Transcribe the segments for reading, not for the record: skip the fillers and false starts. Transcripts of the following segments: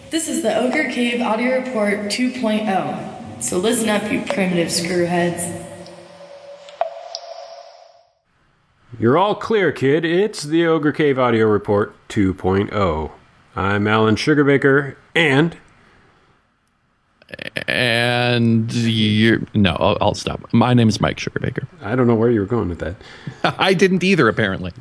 This is the Ogre Cave Audio Report 2.0. So listen up, you primitive screwheads. You're all clear, kid. It's the Ogre Cave Audio Report 2.0. I'm Alan Sugarbaker, and you're... No, I'll stop. My name is Mike Sugarbaker. I don't know where you were going with that. I didn't either, apparently.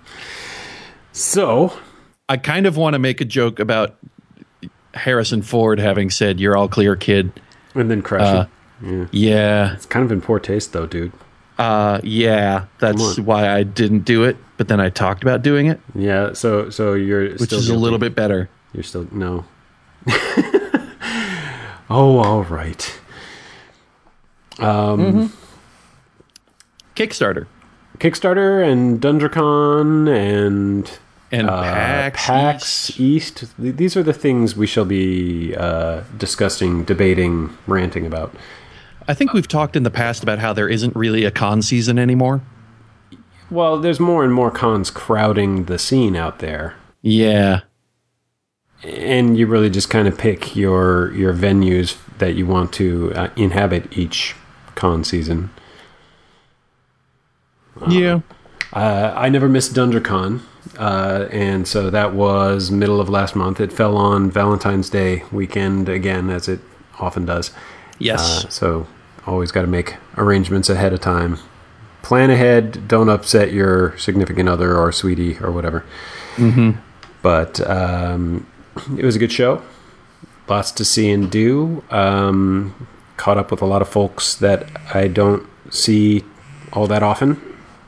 So, I kind of want to make a joke about Harrison Ford having said, "You're all clear, kid." And then crashing. Yeah. It's kind of in poor taste, though, dude. Yeah, that's why I didn't do it, but then I talked about doing it. Yeah, so you're which still is guilty. A little bit better. You're still... No. Oh, all right. Kickstarter and Dundercon and PAX East. These are the things we shall be discussing, debating, ranting about. I think we've talked in the past about how there isn't really a con season anymore. Well, there's more and more cons crowding the scene out there. Yeah. And you really just kind of pick your venues that you want to inhabit each con season. Yeah. I never missed DunderCon, and so that was middle of last month. It fell on Valentine's Day weekend again, as it often does. Yes. So always got to make arrangements ahead of time. Plan ahead. Don't upset your significant other or sweetie or whatever. Mm-hmm. But it was a good show. Lots to see and do. Caught up with a lot of folks that I don't see all that often.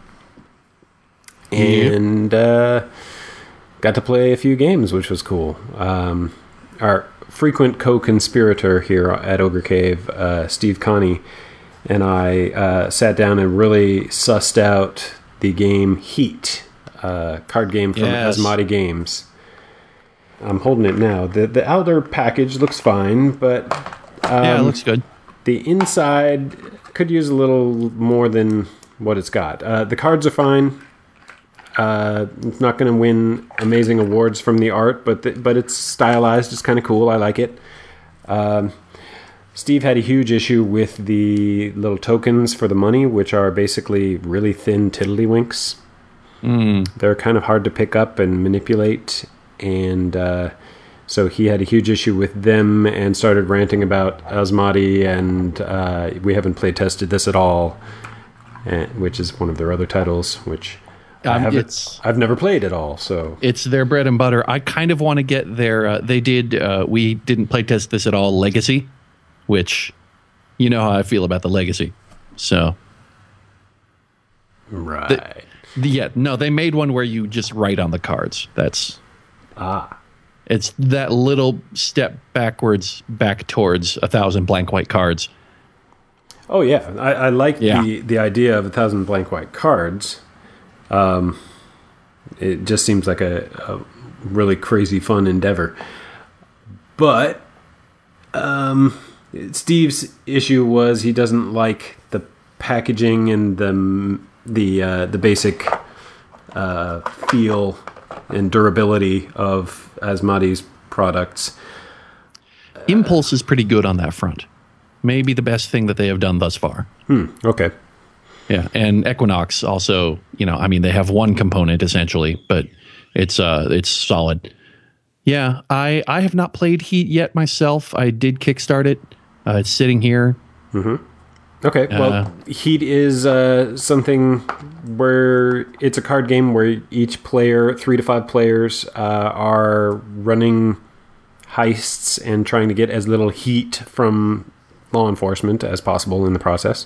And got to play a few games, which was cool. Our frequent co-conspirator here at Ogre Cave, Steve Connie, and I sat down and really sussed out the game Heat, card game from Asmati Games. I'm holding it now. The outer package looks fine, but it looks good. The inside could use a little more than what it's got. The cards are fine. It's not going to win amazing awards from the art, but it's stylized. It's kind of cool. I like it. Steve had a huge issue with the little tokens for the money, which are basically really thin tiddlywinks. They're kind of hard to pick up and manipulate, and so he had a huge issue with them and started ranting about Asmati, and we haven't play tested this at all, which is one of their other titles, which... I've never played at all, so it's their bread and butter. I kind of want to get their. We didn't play test this at all. Legacy, which you know how I feel about the Legacy. So, right, they made one where you just write on the cards. That's it's that little step backwards, back towards 1,000 blank white cards. Oh yeah, I like the idea of 1,000 blank white cards. It just seems like a really crazy fun endeavor. But Steve's issue was he doesn't like the packaging and the basic feel and durability of Asmati's products. Impulse is pretty good on that front. Maybe the best thing that they have done thus far. Okay. Yeah, and Equinox also, they have one component essentially, but it's solid. Yeah, I have not played Heat yet myself. I did kickstart it. It's sitting here. Mm-hmm. Okay, well, Heat is something where it's a card game where each player, 3 to 5 players, are running heists and trying to get as little heat from law enforcement as possible in the process.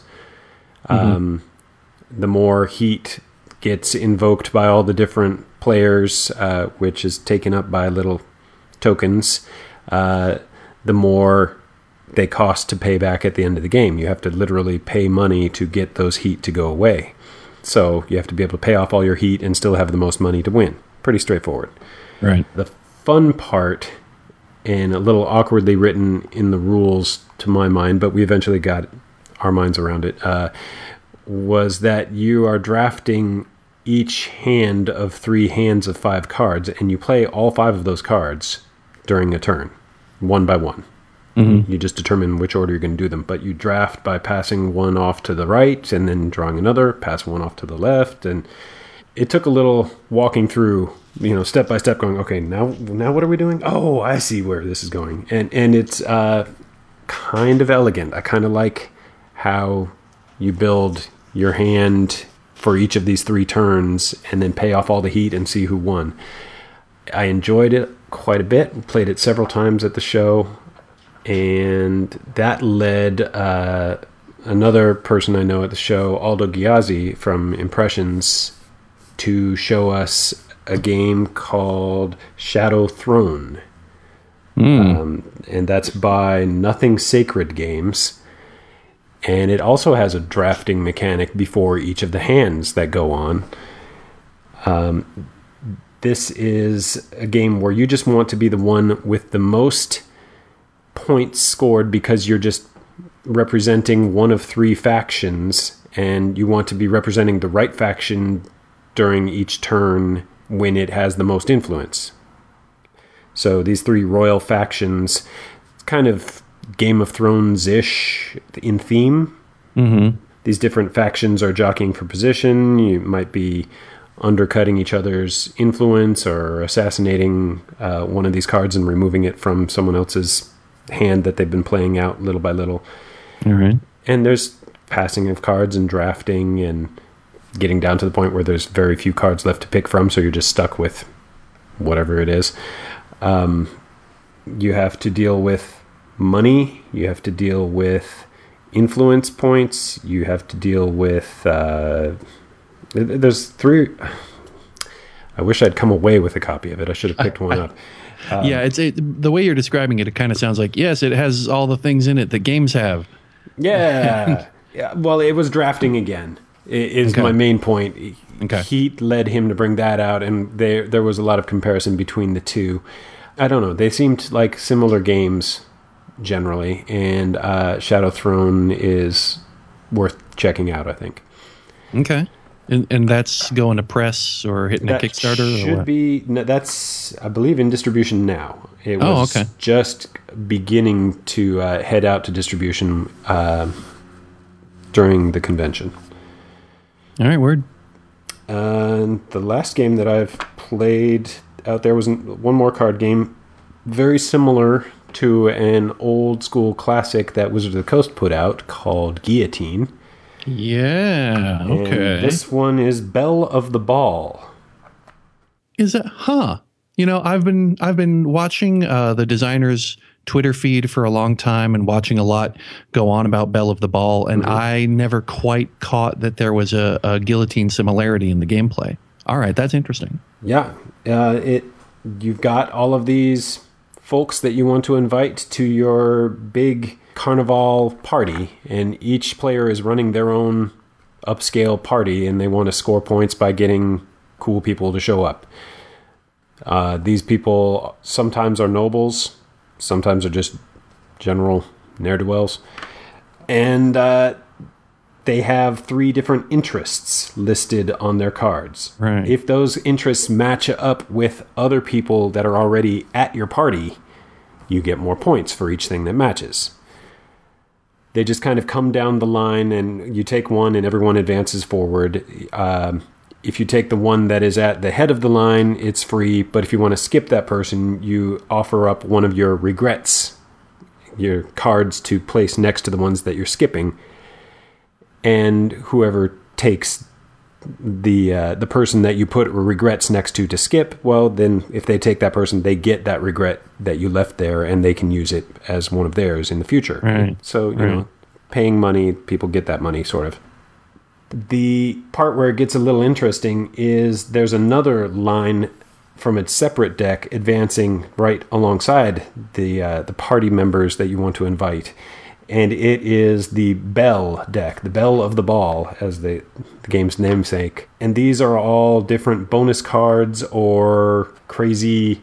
The more heat gets invoked by all the different players, which is taken up by little tokens, the more they cost to pay back at the end of the game. You have to literally pay money to get those heat to go away. So you have to be able to pay off all your heat and still have the most money to win. Pretty straightforward. Right. The fun part, and a little awkwardly written in the rules to my mind, but we eventually got our minds around it, was that you are drafting each hand of 3 hands of 5 cards, and you play all 5 of those cards during a turn. one by one. You just determine which order you're going to do them. But you draft by passing one off to the right and then drawing another, pass one off to the left. And it took a little walking through, step by step, going, okay, now what are we doing? Oh, I see where this is going. And it's kind of elegant. I kind of like how you build your hand for each of these 3 turns and then pay off all the heat and see who won. I enjoyed it quite a bit. Played it several times at the show. And that led another person I know at the show, Aldo Giazzi from Impressions, to show us a game called Shadow Throne. And that's by Nothing Sacred Games. And it also has a drafting mechanic before each of the hands that go on. This is a game where you just want to be the one with the most points scored because you're just representing one of 3 factions, and you want to be representing the right faction during each turn when it has the most influence. So these 3 royal factions, it's kind of Game of Thrones-ish in theme. These different factions are jockeying for position. You might be undercutting each other's influence or assassinating one of these cards and removing it from someone else's hand that they've been playing out little by little. All right. And there's passing of cards and drafting and getting down to the point where there's very few cards left to pick from, so you're just stuck with whatever it is. You have to deal with money. You have to deal with influence points. You have to deal with... there's 3... I wish I'd come away with a copy of it. I should have picked one up. The way you're describing it, it kind of sounds like, yes, it has all the things in it that games have. Yeah. Well, it was drafting again. Is my main point. Heat led him to bring that out, and there was a lot of comparison between the 2. I don't know. They seemed like similar games generally, and Shadow Throne is worth checking out, I think. Okay. And that's going to press or hitting a Kickstarter? Should be. No, that's, I believe, in distribution now. It was just beginning to head out to distribution during the convention. All right, word. And the last game that I've played out there was one more card game, very similar to an old school classic that Wizards of the Coast put out called Guillotine. Yeah, okay. And this one is Belle of the Ball. Is it? Huh. I've been watching the designer's Twitter feed for a long time and watching a lot go on about Belle of the Ball, and I never quite caught that there was a guillotine similarity in the gameplay. All right, that's interesting. Yeah, you've got all of these folks that you want to invite to your big carnival party, and each player is running their own upscale party, and they want to score points by getting cool people to show up. These people sometimes are nobles, sometimes are just general ne'er-do-wells, and they have 3 different interests listed on their cards. Right. If those interests match up with other people that are already at your party, you get more points for each thing that matches. They just kind of come down the line, and you take one and everyone advances forward. If you take the one that is at the head of the line, it's free. But if you want to skip that person, you offer up one of your regrets, your cards to place next to the ones that you're skipping. And whoever takes the person that you put regrets next to skip, well, then if they take that person, they get that regret that you left there, and they can use it as one of theirs in the future. Right. So, you know, paying money, people get that money, sort of. The part where it gets a little interesting is there's another line from its separate deck advancing right alongside the party members that you want to invite. And it is the Belle deck, the Belle of the Ball, as the game's namesake. And these are all different bonus cards or crazy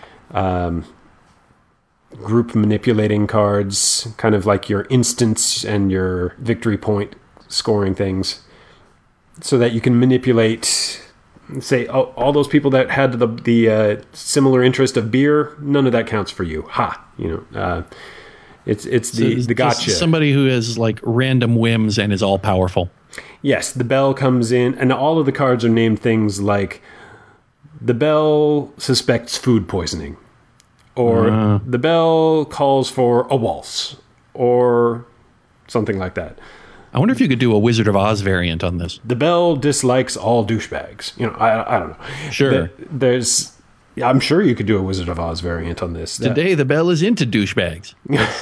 group manipulating cards, kind of like your instants and your victory point scoring things, so that you can manipulate say all those people that had the similar interest of beer, none of that counts for you. Ha! It's the gotcha. Somebody who has like random whims and is all powerful. Yes, the bell comes in, and all of the cards are named things like the bell suspects food poisoning, or the bell calls for a waltz, or something like that. I wonder if you could do a Wizard of Oz variant on this. The bell dislikes all douchebags. I don't know. Sure. I'm sure you could do a Wizard of Oz variant on this. Today, the bell is into douchebags.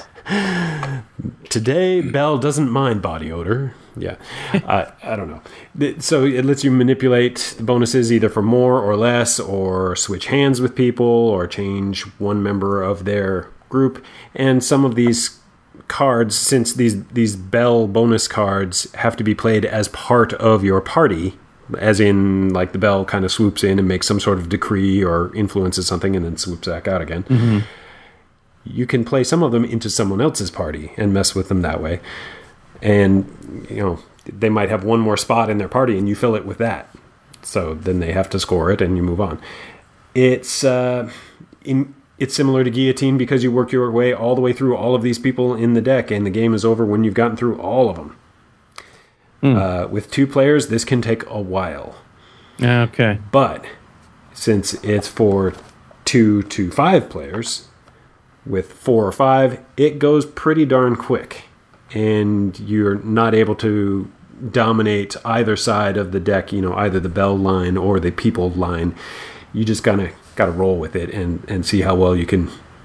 Today, Belle doesn't mind body odor. Yeah. I don't know. So it lets you manipulate the bonuses either for more or less, or switch hands with people, or change one member of their group. And some of these cards, since these Belle bonus cards have to be played as part of your party, as in like the bell kind of swoops in and makes some sort of decree or influences something and then swoops back out again. Mm-hmm. You can play some of them into someone else's party and mess with them that way. And, they might have one more spot in their party and you fill it with that. So then they have to score it and you move on. It's similar to Guillotine because you work your way all the way through all of these people in the deck, and the game is over when you've gotten through all of them. With 2 players, this can take a while. Okay. But since it's for 2 to 5 players, with 4 or 5, it goes pretty darn quick. And you're not able to dominate either side of the deck, either the bell line or the people line. You just kind of got to roll with it and see how well you can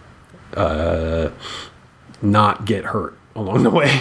not get hurt along the way.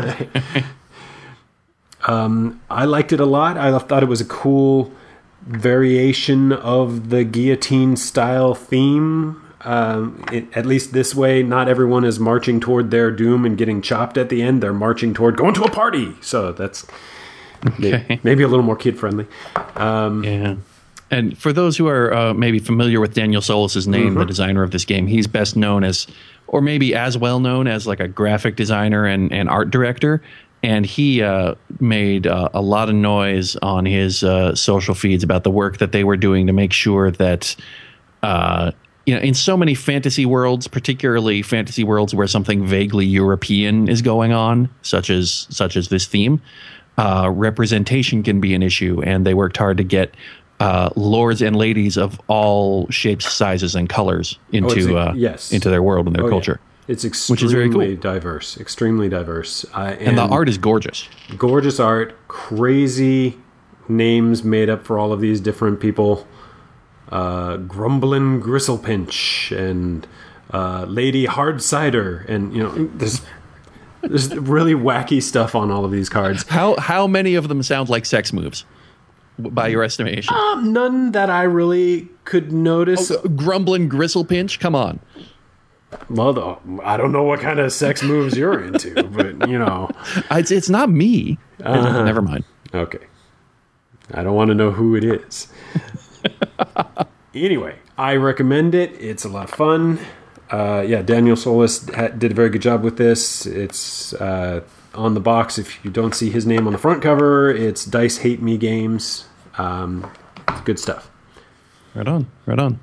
I liked it a lot. I thought it was a cool variation of the Guillotine style theme. At least this way, not everyone is marching toward their doom and getting chopped at the end. They're marching toward going to a party. So that's maybe a little more kid friendly. Yeah. And for those who are maybe familiar with Daniel Solis' name, the designer of this game, he's best known as, or maybe as well known as, like a graphic designer and art director. And he made a lot of noise on his social feeds about the work that they were doing to make sure that, in so many fantasy worlds, particularly fantasy worlds where something vaguely European is going on, such as this theme, representation can be an issue. And they worked hard to get lords and ladies of all shapes, sizes, and colors into their world and their culture. Yeah. It's extremely diverse, extremely diverse. And the art is gorgeous. Gorgeous art, crazy names made up for all of these different people. Grumblin' Gristlepinch and Lady Hard Cider. And, there's really wacky stuff on all of these cards. How many of them sound like sex moves, by your estimation? None that I really could notice. Grumbling Gristlepinch? Come on. Well, I don't know what kind of sex moves you're into, but, It's not me. Never mind. Okay. I don't want to know who it is. Anyway, I recommend it. It's a lot of fun. Daniel Solis did a very good job with this. It's on the box. If you don't see his name on the front cover, it's Dice Hate Me Games. It's good stuff. Right on.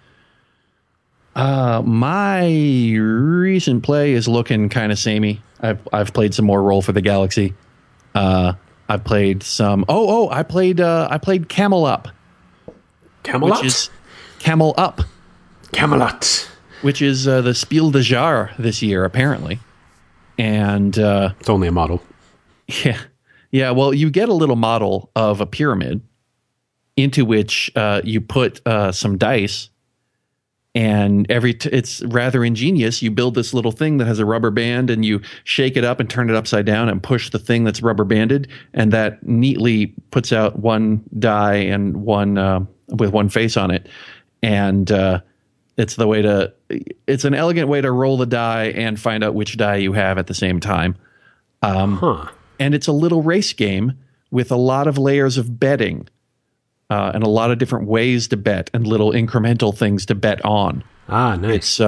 My recent play is looking kind of samey. I've played some more Roll for the Galaxy. I've played some. I played Camel Up. Camelot? Which is Camel Up. Camelot. Which is the Spiel des Jahres this year, apparently. And it's only a model. Yeah. Well, you get a little model of a pyramid into which you put some dice. And it's rather ingenious. You build this little thing that has a rubber band, and you shake it up and turn it upside down and push the thing that's rubber banded, and that neatly puts out one die and one with one face on it. And it's an elegant way to roll the die and find out which die you have at the same time. And it's a little race game with a lot of layers of betting. And a lot of different ways to bet and little incremental things to bet on. Nice.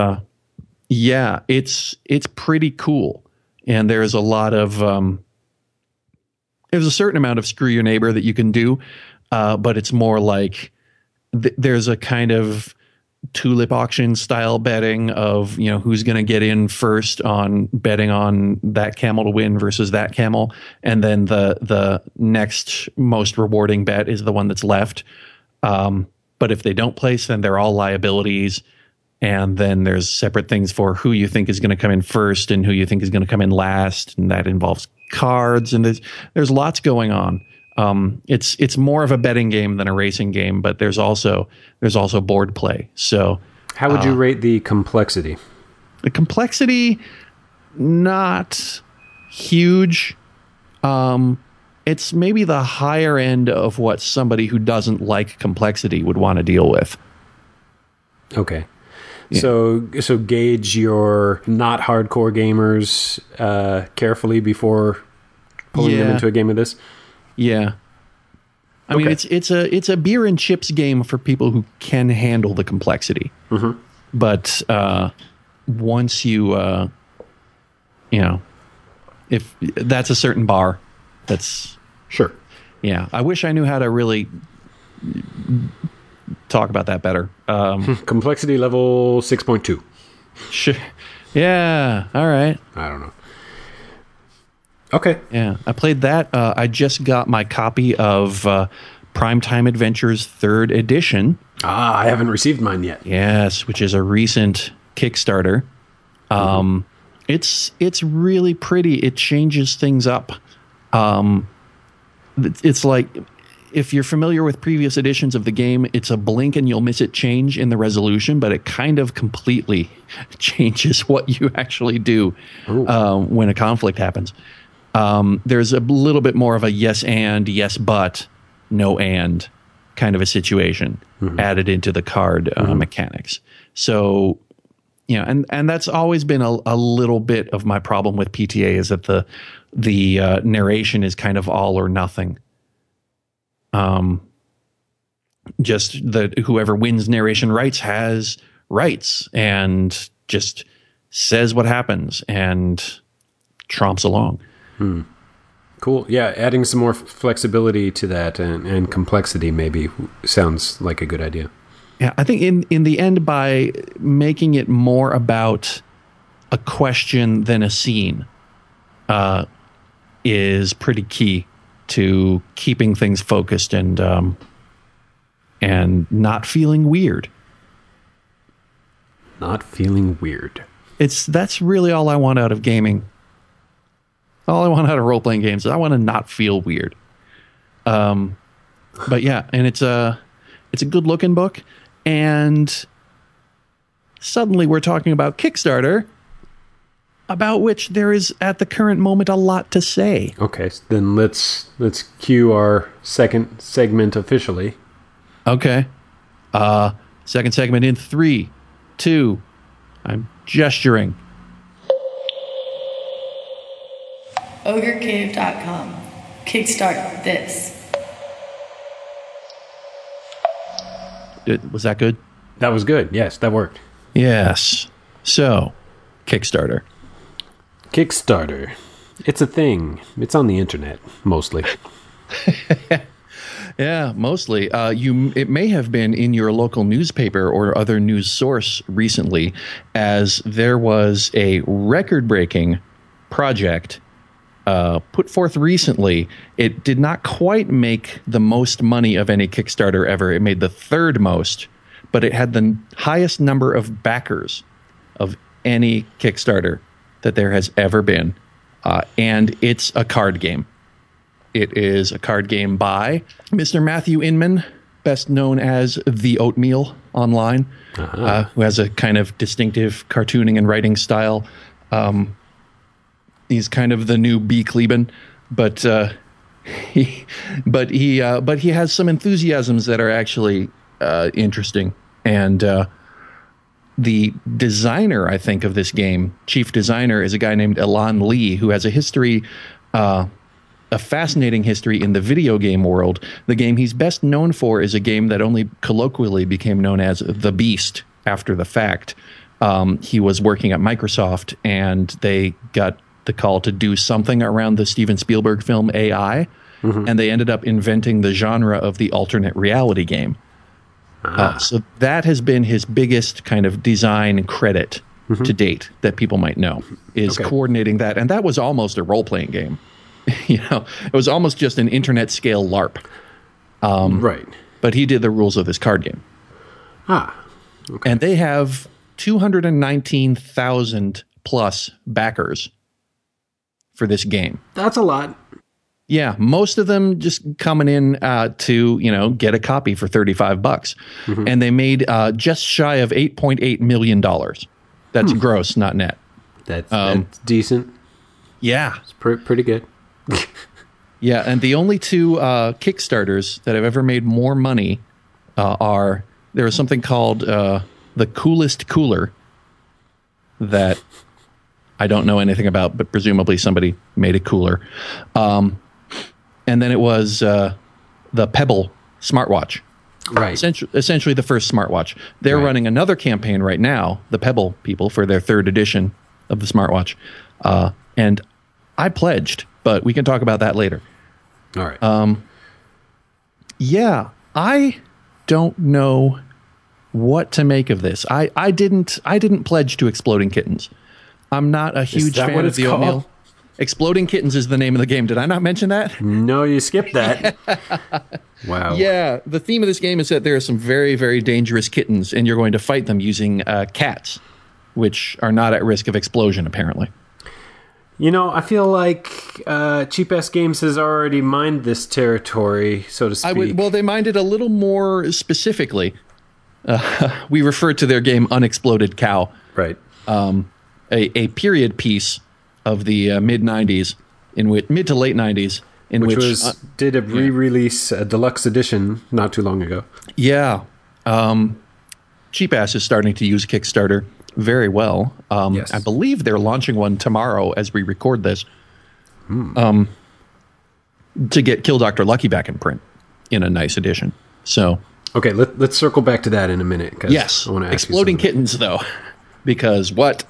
It's pretty cool. And there's a lot of, there's a certain amount of screw your neighbor that you can do. but it's more like there's a kind of tulip auction style betting of, you know, who's going to get in first on betting on that camel to win versus that camel. And then the next most rewarding bet is the one that's left. But if they don't place, then they're all liabilities. And then there's separate things for who you think is going to come in first and who you think is going to come in last. And that involves cards. And there's lots going on. It's more of a betting game than a racing game, but there's also board play. So how would you rate the complexity? The complexity, not huge. It's maybe the higher end of what somebody who doesn't like complexity would want to deal with. Okay. Yeah. So gauge your not hardcore gamers carefully before pulling them into a game of this. Yeah. I mean, it's a beer and chips game for people who can handle the complexity. Mm-hmm. But once you if that's a certain bar, that's sure. Yeah. I wish I knew how to really talk about that better. Complexity level 6.2. Sure. Yeah. All right. I don't know. Okay. Yeah, I played that. I just got my copy of Primetime Adventures 3rd Edition. I haven't received mine yet. Yes, which is a recent Kickstarter. It's really pretty. It changes things up. It's like, if you're familiar with previous editions of the game, it's a blink and you'll miss it change in the resolution, but it kind of completely changes what you actually do when a conflict happens. There's a little bit more of a yes and, yes but, no and kind of a situation added into the card mechanics. So, you know, and that's always been a little bit of my problem with PTA, is that the narration is kind of all or nothing. Just that whoever wins narration rights has rights and just says what happens and tromps along. Cool. Yeah, adding some more flexibility to that and complexity maybe sounds like a good idea. Yeah, I think in the end, by making it more about a question than a scene is pretty key to keeping things focused and not feeling weird. Not feeling weird. That's really all I want out of gaming. All I want out of role-playing games is I want to not feel weird. But yeah, and it's a good-looking book, and suddenly we're talking about Kickstarter, about which there is at the current moment a lot to say. Okay, so then let's cue our second segment officially. Okay. Second segment in 3, 2. I'm gesturing. OgreCave.com. Kickstart this. Was that good? That was good. Yes, that worked. Yes. So, Kickstarter. Kickstarter. It's a thing. It's on the internet, mostly. Yeah, mostly. It may have been in your local newspaper or other news source recently, as there was a record-breaking project put forth recently. It did not quite make the most money of any Kickstarter ever. It made the third most, but it had the highest number of backers of any Kickstarter that there has ever been. And it's a card game. It is a card game by Mr. Matthew Inman, best known as The Oatmeal online, who has a kind of distinctive cartooning and writing style. He's kind of the new B. Kleben, but he has some enthusiasms that are actually interesting. And the designer, I think, of this game, chief designer, is a guy named Elan Lee, who has a history, a fascinating history in the video game world. The game he's best known for is a game that only colloquially became known as The Beast after the fact. He was working at Microsoft, and they got the call to do something around the Steven Spielberg film AI, and they ended up inventing the genre of the alternate reality game. So that has been his biggest kind of design credit to date that people might know, is coordinating that. And that was almost a role-playing game. It was almost just an internet-scale LARP. Right. But he did the rules of this card game. Okay. And they have 219,000 plus backers for this game. That's a lot. Yeah, most of them just coming in to get a copy for $35, and they made just shy of $8.8 million. That's gross, not net. That's decent. Yeah, it's pretty good. Yeah, and the only two Kickstarters that have ever made more money are there was something called The Coolest Cooler that I don't know anything about, but presumably somebody made a cooler. And then it was the Pebble smartwatch. Right. Essentially the first smartwatch. They're running another campaign right now, the Pebble people, for their third edition of the smartwatch. And I pledged, but we can talk about that later. All right. Yeah, I don't know what to make of this. I didn't pledge to Exploding Kittens. I'm not a huge fan of the oatmeal. Exploding Kittens is the name of the game. Did I not mention that? No, you skipped that. Wow. Yeah, the theme of this game is that there are some very, very dangerous kittens, and you're going to fight them using cats, which are not at risk of explosion, apparently. I feel like Cheap Ass Games has already mined this territory, so to speak. Well, they mined it a little more specifically. We refer to their game Unexploded Cow. Right. A period piece of the mid to late 90s, which did a re-release, a deluxe edition, not too long ago. Yeah. Cheap Ass is starting to use Kickstarter very well. Yes. I believe they're launching one tomorrow as we record this. To get Kill Dr. Lucky back in print in a nice edition. So okay, let's circle back to that in a minute. Yes, I want to ask Exploding Kittens though, because what?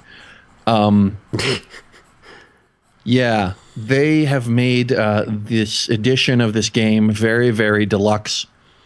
Yeah, they have made this edition of this game very, very deluxe.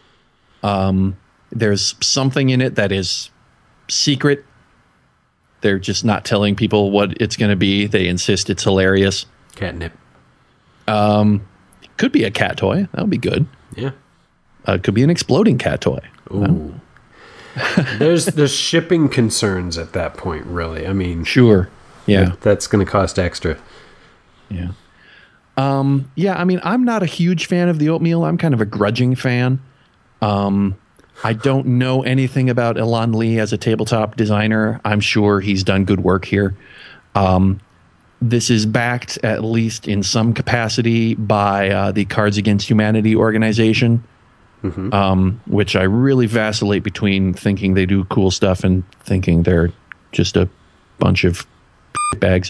There's something in it that is secret. They're just not telling people what it's going to be. They insist it's hilarious. Catnip. Could be a cat toy. That would be good. Yeah. Could be an exploding cat toy. Ooh. There's shipping concerns at that point, really. I mean, sure. Yeah. That's going to cost extra. Yeah. Yeah, I mean, I'm not a huge fan of the oatmeal. I'm kind of a grudging fan. I don't know anything about Elan Lee as a tabletop designer. I'm sure he's done good work here. This is backed, at least in some capacity, by the Cards Against Humanity organization, which I really vacillate between thinking they do cool stuff and thinking they're just a bunch of bags.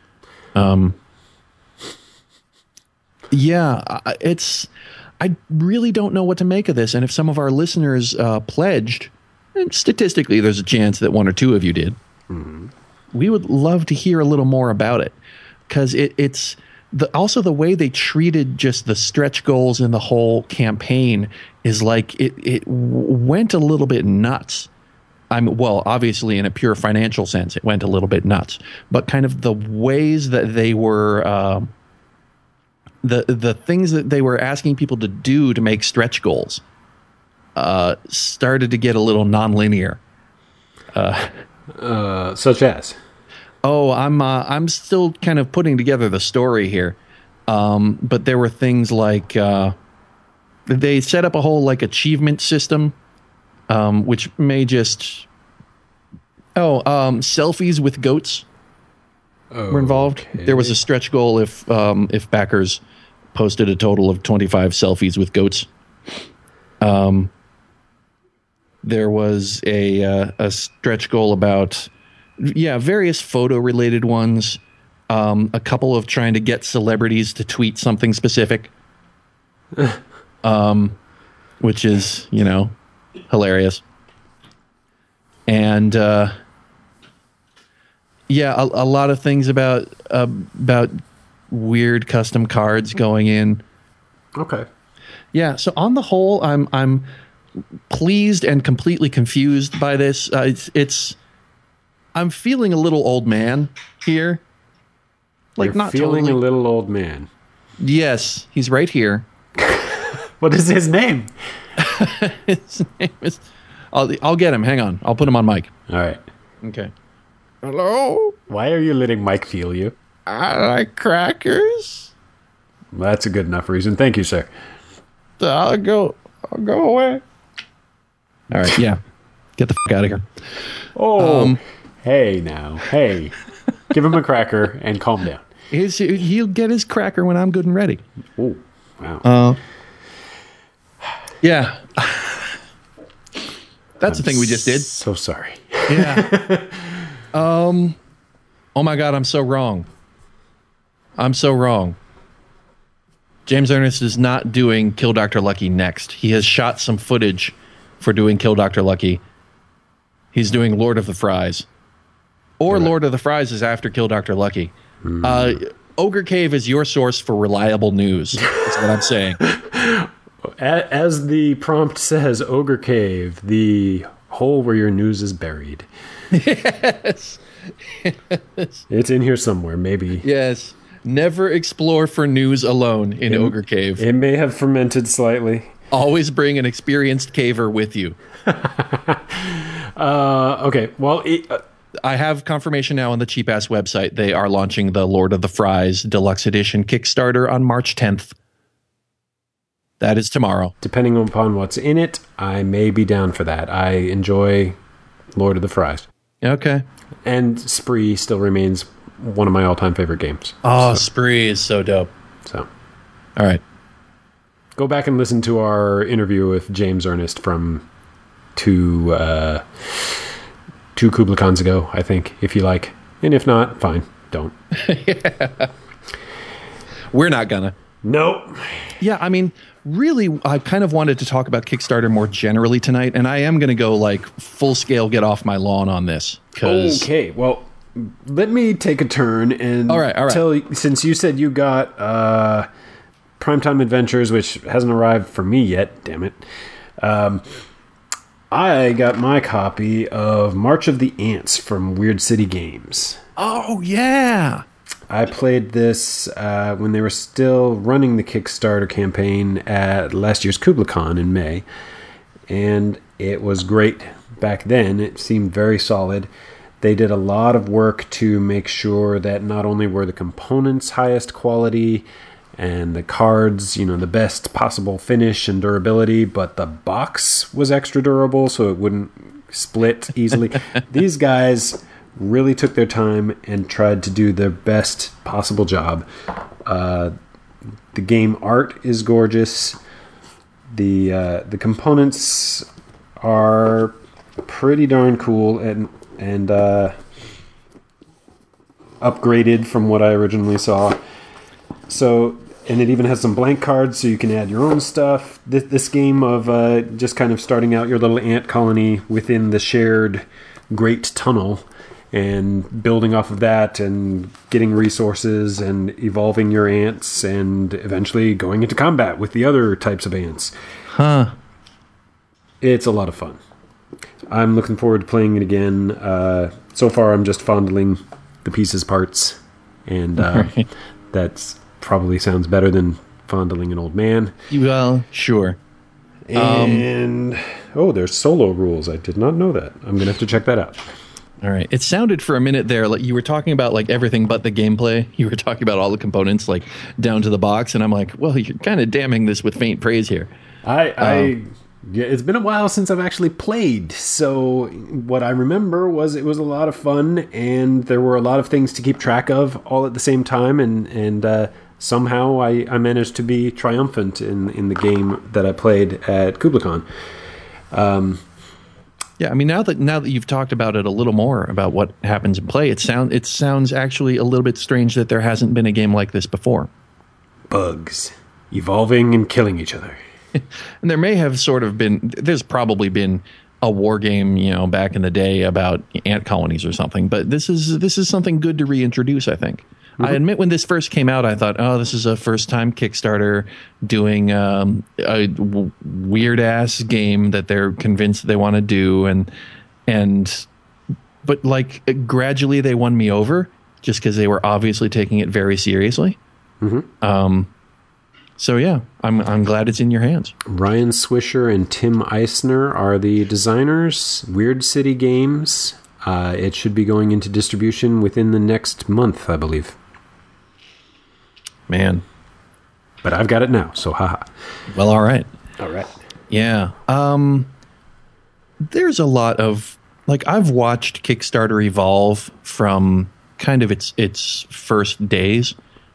Yeah, I really don't know what to make of this. And if some of our listeners pledged, and statistically there's a chance that one or two of you did, we would love to hear a little more about it. Because it's also the way they treated just the stretch goals in the whole campaign is like it went a little bit nuts. Well, obviously in a pure financial sense, it went a little bit nuts. But kind of the ways that they were... The things that they were asking people to do to make stretch goals started to get a little nonlinear. Such as? Oh, I'm still kind of putting together the story here. But there were things like they set up a whole achievement system, which may just selfies with goats were involved. Okay. There was a stretch goal if backers posted a total of 25 selfies with goats. There was a stretch goal about various photo related ones. A couple of trying to get celebrities to tweet something specific, which is hilarious. And a lot of things about weird custom cards going in. Okay. Yeah. So on the whole, I'm pleased and completely confused by this. I'm feeling a little old man here. Like, You're not feeling totally. a little old man. Yes, he's right here. What is his name? His name is. I'll get him. Hang on. I'll put him on mic. All right. Okay. Hello. Why are you letting Mike feel you? I like crackers. Well, that's a good enough reason. Thank you, sir. I'll go away. All right. Yeah. Get the fuck out of here. Oh, hey now. Hey. Give him a cracker and calm down. He'll get his cracker when I'm good and ready. Oh, wow. Yeah. That's the thing we just did. So sorry. Yeah. Oh my God, I'm so wrong. James Ernest is not doing Kill Dr. Lucky next. He has shot some footage for doing Kill Dr. Lucky. He's doing Lord of the Fries. Or Right. Lord of the Fries is after Kill Dr. Lucky. Ogre Cave is your source for reliable news. That's what I'm saying. As the prompt says, Ogre Cave, the hole where your news is buried. Yes. It's in here somewhere, maybe. Yes. Never explore for news alone in Ogre Cave. It may have fermented slightly. Always bring an experienced caver with you. Okay, well, I have confirmation now on the cheap ass website. They are launching the Lord of the Fries Deluxe Edition Kickstarter on March 10th. That is tomorrow. depending upon what's in it, I may be down for that. I enjoy Lord of the Fries. Okay. And Spree still remains one of my all-time favorite games. Oh, Spree is so dope. So All right. go back and listen to our interview with James Ernest from two Kubla Khans ago, I think, if you like. And if not, fine. Don't. We're not gonna. Nope. Yeah, I mean, really, I kind of wanted to talk about Kickstarter more generally tonight, and I am going to go like full scale get off my lawn on this. Okay, well, let me take a turn and All right. since you said you got Primetime Adventures, which hasn't arrived for me yet, damn it. I got my copy of March of the Ants from Weird City Games. Oh, yeah. I played this when they were still running the Kickstarter campaign at last year's Kubla Khan in May. And it was great back then. It seemed very solid. They did a lot of work to make sure that not only were the components highest quality and the cards, the best possible finish and durability, but the box was extra durable so it wouldn't split easily. These guys really took their time and tried to do their best possible job. The game art is gorgeous. The components are pretty darn cool and upgraded from what I originally saw. So, and it even has some blank cards so you can add your own stuff. This game of just kind of starting out your little ant colony within the shared great tunnel and building off of that and getting resources and evolving your ants and eventually going into combat with the other types of ants. Huh. It's a lot of fun. I'm looking forward to playing it again. So far, I'm just fondling the pieces parts, and Right. that probably sounds better than fondling an old man. Well, sure. And there's solo rules. I did not know that. I'm gonna have to check that out. All right. It sounded for a minute there like you were talking about like everything but the gameplay. You were talking about all the components like down to the box, and I'm like, well, you're kind of damning this with faint praise here. Yeah, it's been a while since I've actually played, so what I remember was it was a lot of fun, and there were a lot of things to keep track of all at the same time, and somehow I managed to be triumphant in the game that I played at Kubla Khan. Yeah, I mean now that you've talked about it a little more about what happens in play, it sounds actually a little bit strange that there hasn't been a game like this before. Bugs evolving and killing each other. And there may have there's probably been a war game, back in the day about ant colonies or something, but this is something good to reintroduce, I think. I admit when this first came out, I thought, oh, this is a first-time Kickstarter doing a weird-ass game that they're convinced they want to do. But like gradually they won me over just because they were obviously taking it very seriously. So yeah, I'm glad it's in your hands. Ryan Swisher and Tim Eisner are the designers. Weird City Games. It should be going into distribution within the next month, I believe. Man. But I've got it now, so haha. Well, all right. All right. Yeah. There's a lot of, like, I've watched Kickstarter evolve from kind of its first days.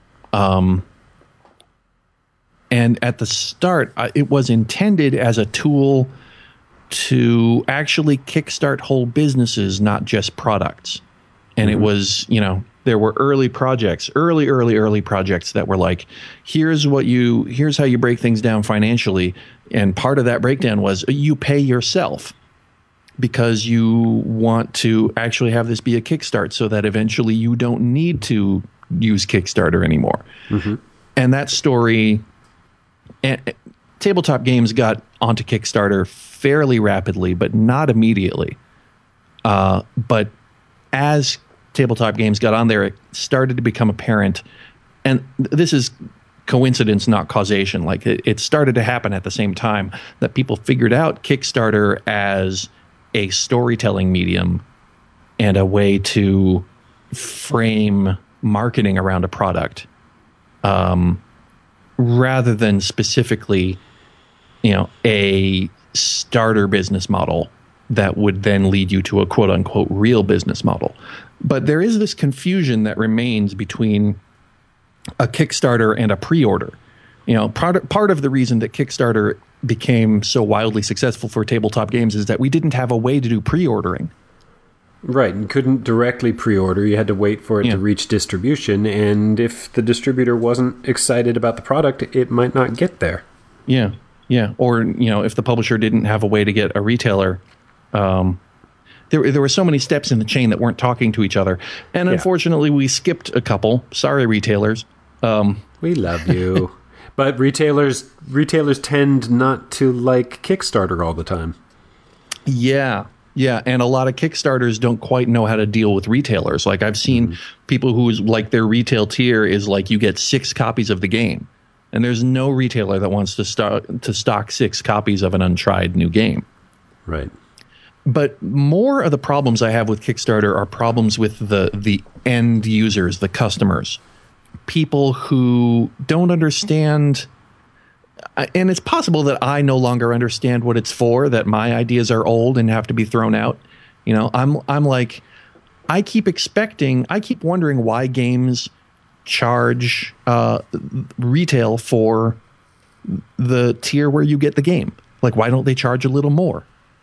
And at the start, it was intended as a tool to actually kickstart whole businesses, not just products. And it was, there were early projects that were like, here's how you break things down financially. And part of that breakdown was you pay yourself because you want to actually have this be a kickstart so that eventually you don't need to use Kickstarter anymore. And that story, and tabletop games got onto Kickstarter fairly rapidly, but not immediately. But as tabletop games got on there, it started to become apparent, and this is coincidence, not causation. Like it started to happen at the same time that people figured out Kickstarter as a storytelling medium and a way to frame marketing around a product, rather than specifically, a starter business model that would then lead you to a quote unquote real business model. But there is this confusion that remains between a Kickstarter and a pre-order. Part of the reason that Kickstarter became so wildly successful for tabletop games is that we didn't have a way to do pre-ordering. Right, you couldn't directly pre-order. You had to wait for it to reach distribution, and if the distributor wasn't excited about the product, it might not get there. Yeah. Or, if the publisher didn't have a way to get a retailer, there were so many steps in the chain that weren't talking to each other. And unfortunately, we skipped a couple. Sorry, retailers. We love you. But retailers tend not to like Kickstarter all the time. Yeah, and a lot of Kickstarters don't quite know how to deal with retailers. Like I've seen people who's like their retail tier is like you get 6 copies of the game, and there's no retailer that wants to stock 6 copies of an untried new game. Right. But more of the problems I have with Kickstarter are problems with the end users, the customers, people who don't understand. And it's possible that I no longer understand what it's for, that my ideas are old and have to be thrown out. I'm like, I keep wondering why games charge retail for the tier where you get the game. Like, why don't they charge a little more?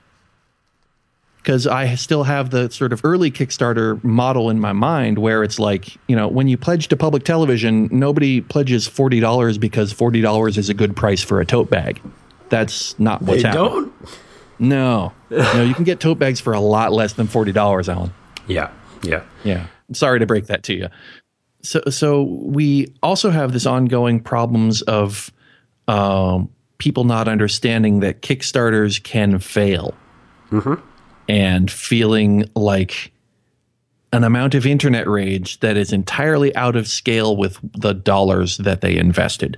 Because I still have the sort of early Kickstarter model in my mind where it's like, when you pledge to public television, nobody pledges $40 because $40 is a good price for a tote bag. That's not what's happening. They don't? No, you can get tote bags for a lot less than $40, Alan. Yeah. I'm sorry to break that to you. So we also have this ongoing problems of people not understanding that Kickstarters can fail. And feeling like an amount of internet rage that is entirely out of scale with the dollars that they invested.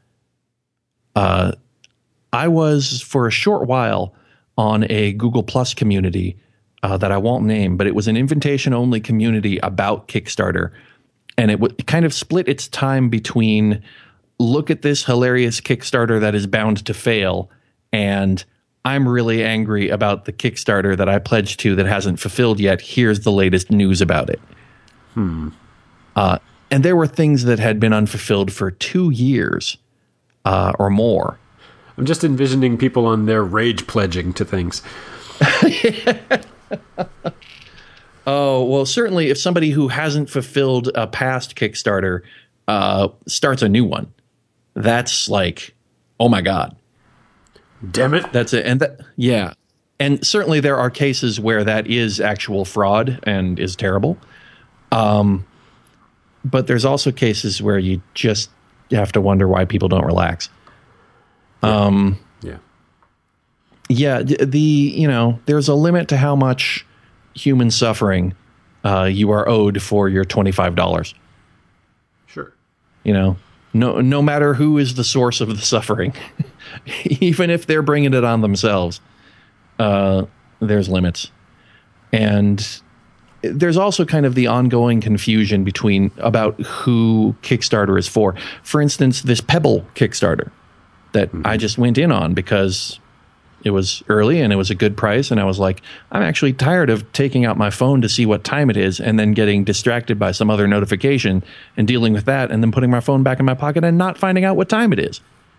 I was, for a short while, on a Google Plus community that I won't name, but it was an invitation-only community about Kickstarter. And it kind of split its time between look at this hilarious Kickstarter that is bound to fail and I'm really angry about the Kickstarter that I pledged to that hasn't fulfilled yet. Here's the latest news about it. And there were things that had been unfulfilled for 2 years or more. I'm just envisioning people on their rage pledging to things. Oh, well, certainly if somebody who hasn't fulfilled a past Kickstarter starts a new one, that's like, oh my God. Damn it. That's it. And certainly there are cases where that is actual fraud and is terrible. but there's also cases where you just have to wonder why people don't relax. Yeah. There's a limit to how much human suffering you are owed for your $25. Sure. No matter who is the source of the suffering, even if they're bringing it on themselves, there's limits. And there's also kind of the ongoing confusion about who Kickstarter is for. For instance, this Pebble Kickstarter that I just went in on because it was early and it was a good price. And I was like, I'm actually tired of taking out my phone to see what time it is and then getting distracted by some other notification and dealing with that and then putting my phone back in my pocket and not finding out what time it is.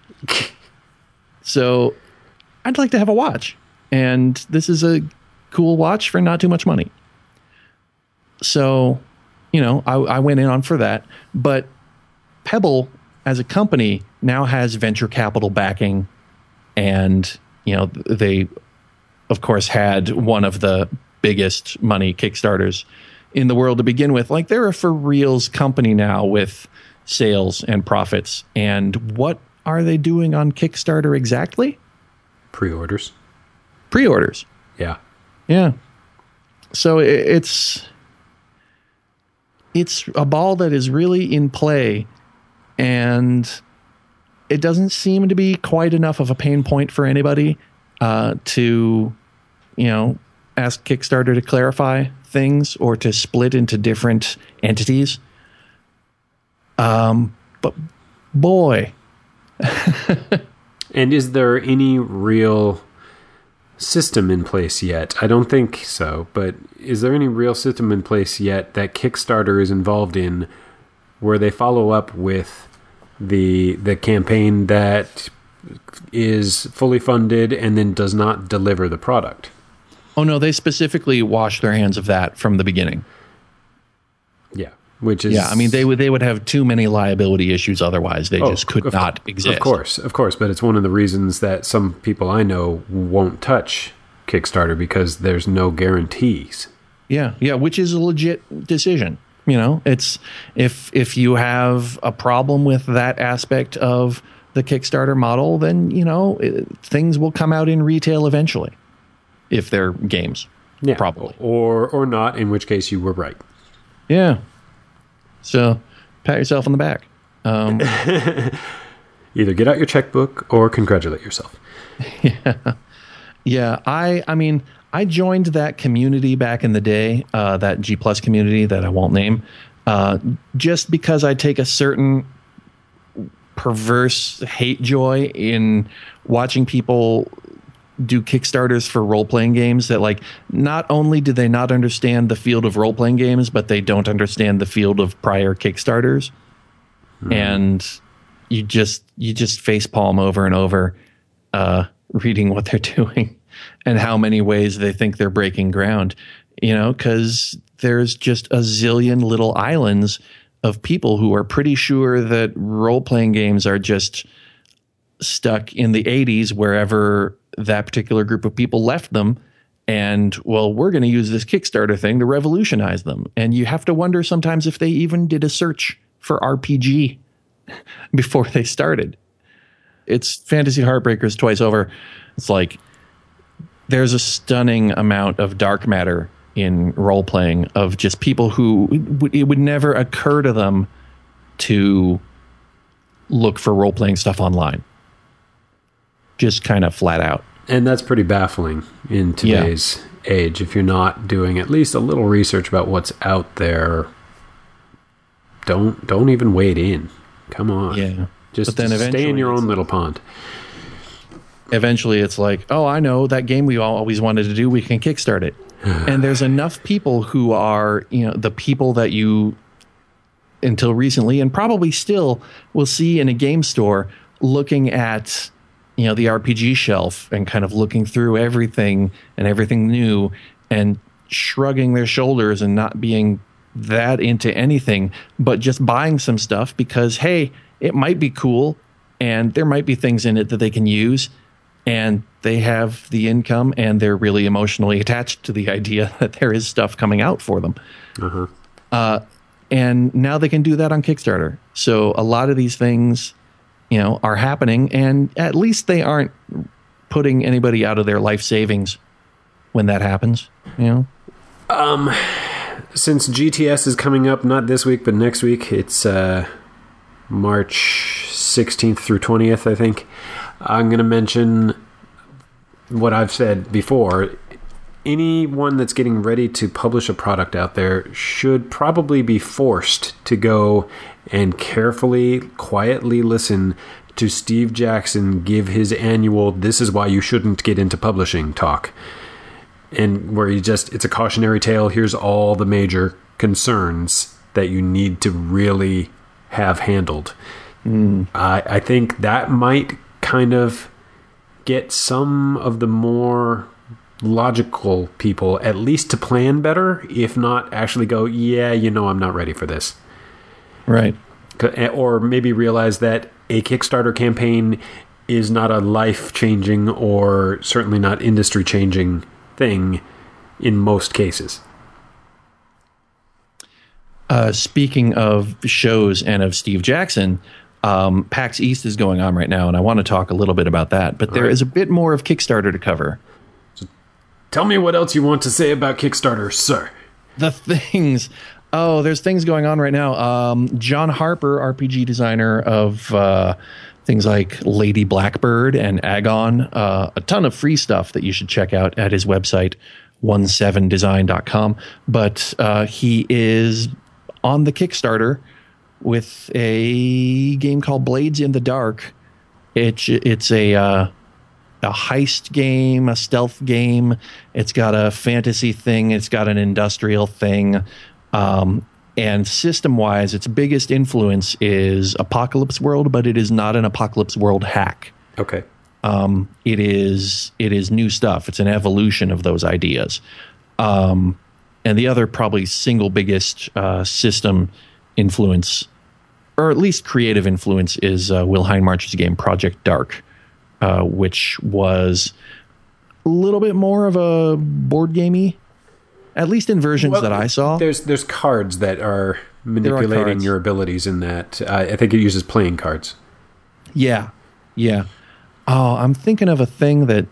So I'd like to have a watch. And this is a cool watch for not too much money. So, I went in on for that. But Pebble as a company now has venture capital backing. And, they, of course, had one of the biggest money Kickstarters in the world to begin with. Like, they're a for reals company now with sales and profits. And what are they doing on Kickstarter exactly? Pre-orders. Yeah. Yeah. So it's a ball that is really in play, and it doesn't seem to be quite enough of a pain point for anybody to, ask Kickstarter to clarify things or to split into different entities. But boy. And is there any real system in place yet? I don't think so, but is there any real system in place yet that Kickstarter is involved in where they follow up with the campaign that is fully funded and then does not deliver the product? Oh no, they specifically washed their hands of that from the beginning. Yeah, which is... Yeah, I mean, they would have too many liability issues otherwise. They just could not exist. Of course, but it's one of the reasons that some people I know won't touch Kickstarter because there's no guarantees. Yeah, which is a legit decision. It's if you have a problem with that aspect of the Kickstarter model, then, things will come out in retail eventually. If they're games, probably. Or not, in which case you were right. Yeah. So, pat yourself on the back. Either get out your checkbook or congratulate yourself. Yeah. I mean, I joined that community back in the day, that G+ community that I won't name, just because I take a certain perverse hate joy in watching people do Kickstarters for role-playing games that, like, not only do they not understand the field of role-playing games, but they don't understand the field of prior Kickstarters. And you just facepalm over and over reading what they're doing and how many ways they think they're breaking ground, because there's just a zillion little islands of people who are pretty sure that role-playing games are just stuck in the 80s wherever that particular group of people left them. And, well, we're going to use this Kickstarter thing to revolutionize them. And you have to wonder sometimes if they even did a search for RPG before they started. It's Fantasy Heartbreakers twice over. It's like there's a stunning amount of dark matter in role-playing of just people who it would never occur to them to look for role-playing stuff online. Just kind of flat out. And that's pretty baffling in today's age. If you're not doing at least a little research about what's out there, don't even wade in. Come on. Yeah. Just stay in your own little pond. Eventually it's like, oh, I know that game we always wanted to do. We can kickstart it. And there's enough people who are, the people that you until recently and probably still will see in a game store looking at the RPG shelf and kind of looking through everything and everything new and shrugging their shoulders and not being that into anything, but just buying some stuff because, hey, it might be cool and there might be things in it that they can use, and they have the income and they're really emotionally attached to the idea that there is stuff coming out for them. And now they can do that on Kickstarter. So a lot of these things, are happening, and at least they aren't putting anybody out of their life savings when that happens, Since GTS is coming up, not this week, but next week, it's March 16th through 20th, I think. I'm going to mention what I've said before. Anyone that's getting ready to publish a product out there should probably be forced to go and carefully, quietly listen to Steve Jackson give his annual "This is why you shouldn't get into publishing" talk. And where it's a cautionary tale. Here's all the major concerns that you need to really have handled. I think that might kind of get some of the more logical people at least to plan better, if not actually go, I'm not ready for this. Right. Or maybe realize that a Kickstarter campaign is not a life-changing or certainly not industry-changing thing in most cases. Speaking of shows and of Steve Jackson, PAX East is going on right now, and I want to talk a little bit about that. But there is a bit more of Kickstarter to cover. So tell me what else you want to say about Kickstarter, sir. The things. Oh, there's things going on right now. John Harper, RPG designer of things like Lady Blackbird and Agon, a ton of free stuff that you should check out at his website, 17design.com. But he is on the Kickstarter with a game called Blades in the Dark. It's a heist game, a stealth game. It's got a fantasy thing. It's got an industrial thing. And system-wise, its biggest influence is Apocalypse World, but it is not an Apocalypse World hack. Okay. It is new stuff. It's an evolution of those ideas. And the other probably single biggest system influence, or at least creative influence, is Will Hindmarch's game Project Dark, which was a little bit more of a board gamey, at least in versions that I saw. There's cards that are manipulating your abilities in that. I think it uses playing cards. Yeah. Oh, I'm thinking of a thing that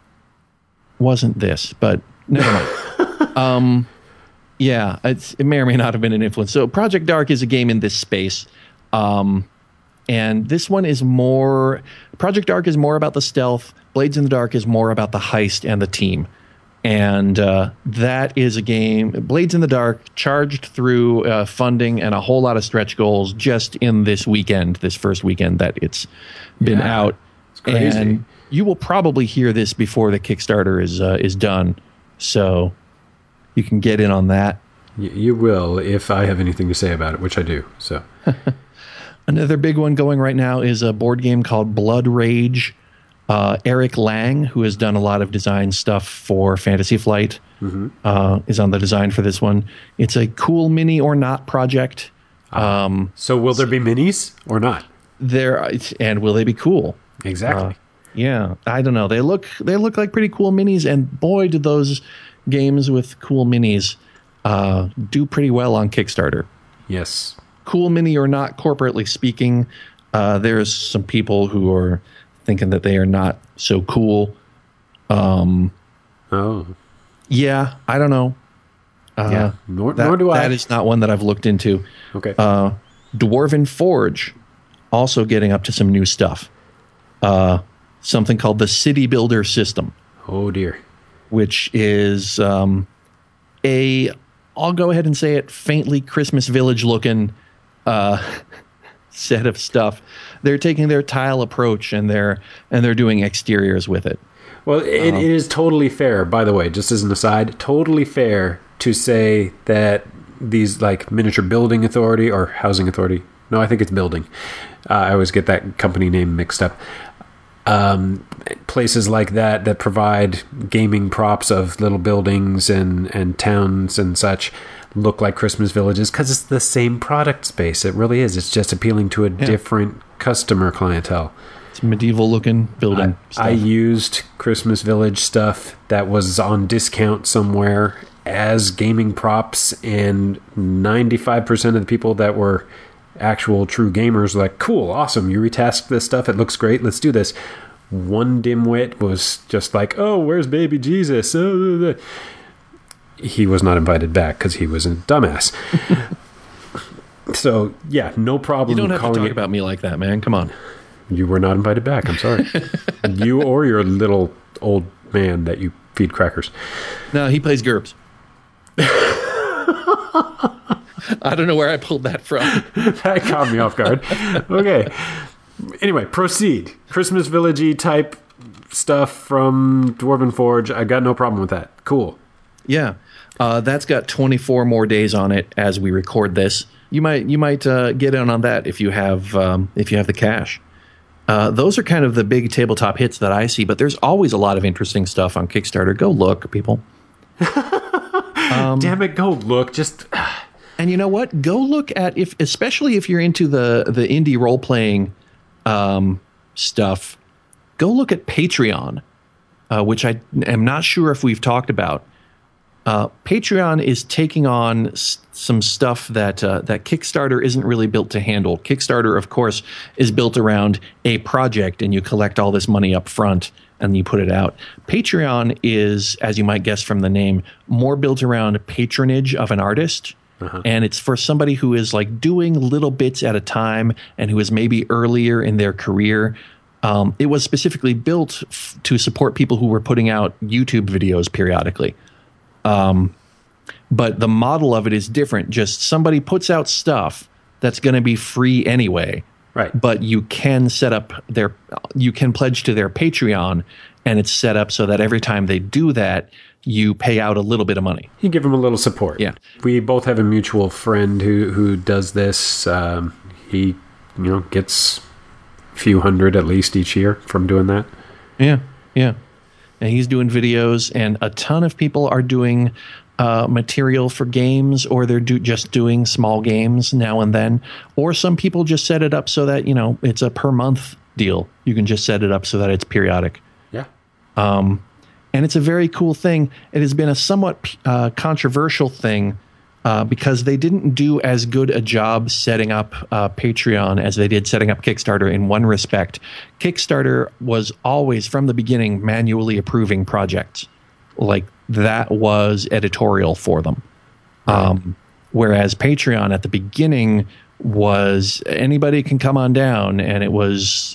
wasn't this, but never mind. Yeah, it may or may not have been an influence. So Project Dark is a game in this space. And this one is more... Project Dark is more about the stealth. Blades in the Dark is more about the heist and the team. And that is a game... Blades in the Dark charged through funding and a whole lot of stretch goals just in this first weekend that it's been out. It's crazy. And you will probably hear this before the Kickstarter is done. So you can get in on that. You will, if I have anything to say about it, which I do. So another big one going right now is a board game called Blood Rage. Eric Lang, who has done a lot of design stuff for Fantasy Flight, is on the design for this one. It's a cool mini or not project. So will there be minis or not? And will they be cool? Exactly. Yeah, I don't know. They look like pretty cool minis, and boy, did those games with cool minis do pretty well on Kickstarter. Yes. Cool mini or not, corporately speaking, there's some people who are thinking that they are not so cool. Yeah, I don't know. Nor do I. That is not one that I've looked into. Okay. Dwarven Forge, also getting up to some new stuff. Something called the City Builder System. Oh, dear. Which is I'll go ahead and say it, faintly Christmas Village looking set of stuff. They're taking their tile approach and they're doing exteriors with it. Well, it is totally fair, by the way, just as an aside, totally fair to say that these like Miniature Building Authority or Housing Authority. No, I think it's Building. I always get that company name mixed up. Places like that provide gaming props of little buildings and towns and such look like Christmas villages because it's the same product space. It really is. It's just appealing to a different customer clientele. It's medieval looking building stuff. I used Christmas Village stuff that was on discount somewhere, as gaming props, and 95% of the people that were actual true gamers were like, cool, awesome, you retasked this stuff, it looks great, let's do this. One dimwit was just like, oh, where's baby Jesus? He was not invited back because he was a dumbass. So, yeah, no problem. You don't have calling to talk it about me like that, man. Come on. You were not invited back. I'm sorry. You or your little old man that you feed crackers. No, he plays GURPS. I don't know where I pulled that from. That caught me off guard. Okay. Anyway, proceed. Christmas Village-y type stuff from Dwarven Forge. I got no problem with that. Cool. Yeah. That's got 24 more days on it as we record this. You might get in on that if you have the cash. Those are kind of the big tabletop hits that I see, but there's always a lot of interesting stuff on Kickstarter. Go look, people. Damn it, go look. Just and you know what? Go look at especially if you're into the indie role playing stuff. Go look at Patreon, which I am not sure if we've talked about. Patreon is taking on some stuff that Kickstarter isn't really built to handle. Kickstarter, of course, is built around a project, and you collect all this money up front, and you put it out. Patreon is, as you might guess from the name, more built around patronage of an artist. And it's for somebody who is like doing little bits at a time and who is maybe earlier in their career. It was specifically built to support people who were putting out YouTube videos periodically. But the model of it is different. Just somebody puts out stuff that's going to be free anyway. right. But you can you can pledge to their Patreon, and it's set up so that every time they do that, you pay out a little bit of money. You give them a little support. Yeah. We both have a mutual friend who does this. He, gets a few hundred at least each year from doing that. Yeah, yeah. And he's doing videos, and a ton of people are doing material for games, or they're just doing small games now and then. Or some people just set it up so that, it's a per month deal. You can just set it up so that it's periodic. Yeah. And it's a very cool thing. It has been a somewhat controversial thing because they didn't do as good a job setting up Patreon as they did setting up Kickstarter in one respect. Kickstarter was always, from the beginning, manually approving projects. Like, that was editorial for them. Right. Whereas Patreon at the beginning was anybody can come on down, and it was,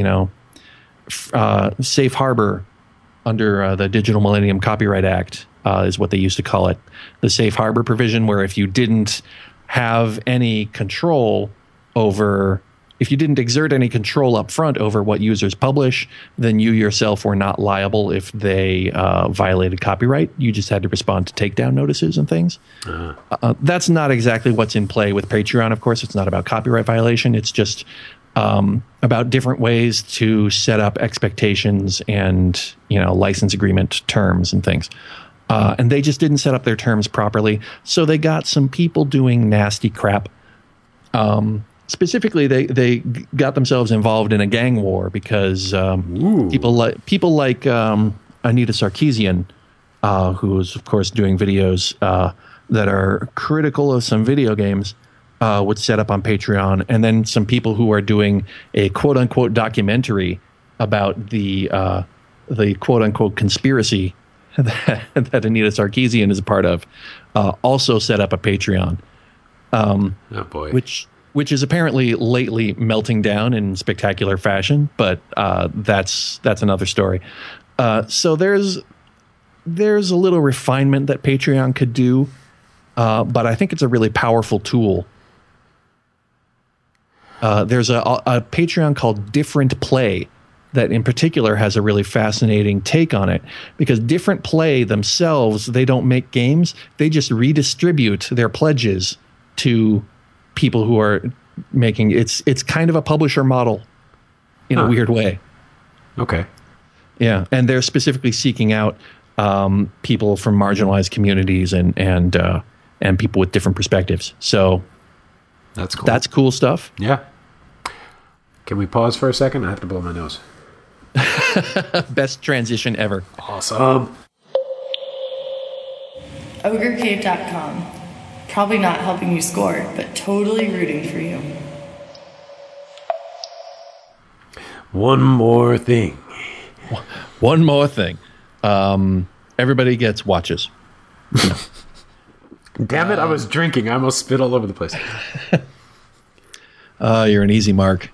safe harbor under the Digital Millennium Copyright Act is what they used to call it. The safe harbor provision, where if you didn't have any control over, if you didn't exert any control up front over what users publish, then you yourself were not liable if they violated copyright. You just had to respond to takedown notices and things. That's not exactly what's in play with Patreon, of course. It's not about copyright violation. It's just about different ways to set up expectations and, license agreement terms and things. And they just didn't set up their terms properly. So they got some people doing nasty crap. Specifically, they got themselves involved in a gang war because people like Anita Sarkeesian, who is, of course, doing videos that are critical of some video games, would set up on Patreon. And then some people who are doing a quote-unquote documentary about the quote-unquote conspiracy that Anita Sarkeesian is a part of, also set up a Patreon. Oh boy! Which is apparently lately melting down in spectacular fashion, but that's another story. So there's a little refinement that Patreon could do, but I think it's a really powerful tool. There's a Patreon called Different Play that in particular has a really fascinating take on it, because Different Play themselves, they don't make games. They just redistribute their pledges to people who are making it's kind of a publisher model in a weird way. Okay. Yeah. And they're specifically seeking out people from marginalized communities and people with different perspectives. So that's cool. That's cool stuff. Yeah. Can we pause for a second? I have to blow my nose. Best transition ever. Awesome. ogrecave.com. Probably not helping you score, but totally rooting for you. One more thing. One more thing. Everybody gets watches. Damn it, I was drinking. I almost spit all over the place. You're an easy mark.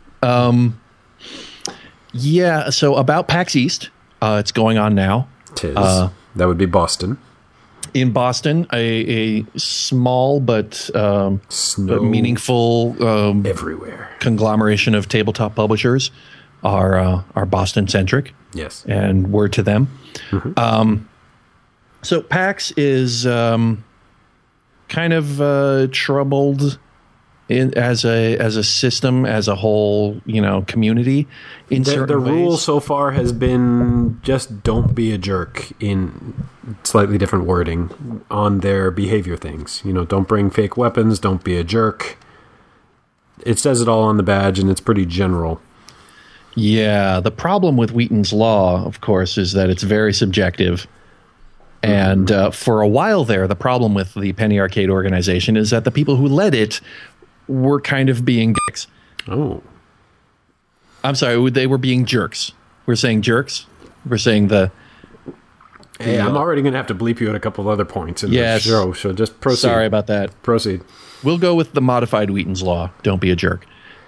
Yeah, so about PAX East, it's going on now. Tis. That would be Boston. In Boston, a small but meaningful everywhere conglomeration of tabletop publishers are Boston-centric. Yes. And word to them. Mm-hmm. So PAX is kind of troubled as a system, as a whole, community. In the rule so far has been just don't be a jerk, in slightly different wording on their behavior things. Don't bring fake weapons, don't be a jerk. It says it all on the badge, and it's pretty general. Yeah, the problem with Wheaton's Law, of course, is that it's very subjective. And for a while there, the problem with the Penny Arcade organization is that the people who led it were kind of being dicks. Oh. I'm sorry, they were being jerks. We're saying jerks? We're saying Hey, I'm already going to have to bleep you at a couple of other points in the show, so just proceed. Sorry about that. Proceed. We'll go with the modified Wheaton's Law. Don't be a jerk.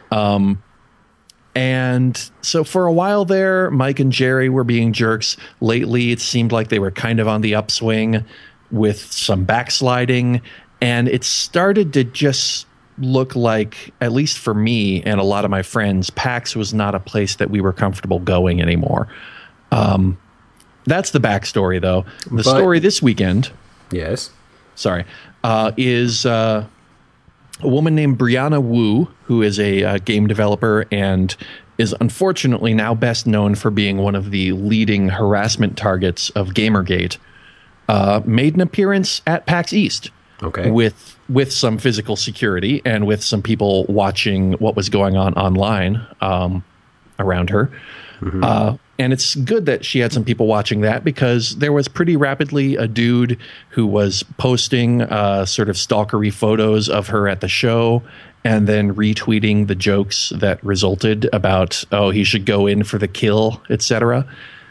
And so for a while there, Mike and Jerry were being jerks. Lately, it seemed like they were kind of on the upswing with some backsliding. And it started to just look like, at least for me and a lot of my friends, PAX was not a place that we were comfortable going anymore. That's the backstory, though. The story this weekend... Yes. Sorry. Is... a woman named Brianna Wu, who is a game developer and is unfortunately now best known for being one of the leading harassment targets of Gamergate, made an appearance at PAX East. Okay. With some physical security and with some people watching what was going on online around her. Mm-hmm. And it's good that she had some people watching that, because there was pretty rapidly a dude who was posting sort of stalkery photos of her at the show and then retweeting the jokes that resulted about, oh, he should go in for the kill, etc.